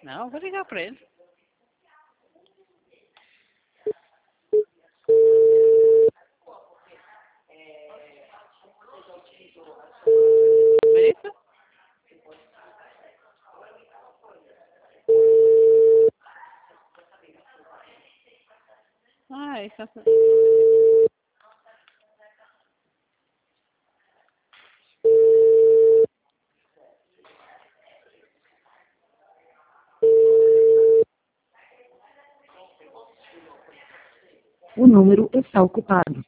Não, vou ligar pra ele. Isso? Ah, isso é... O número está ocupado.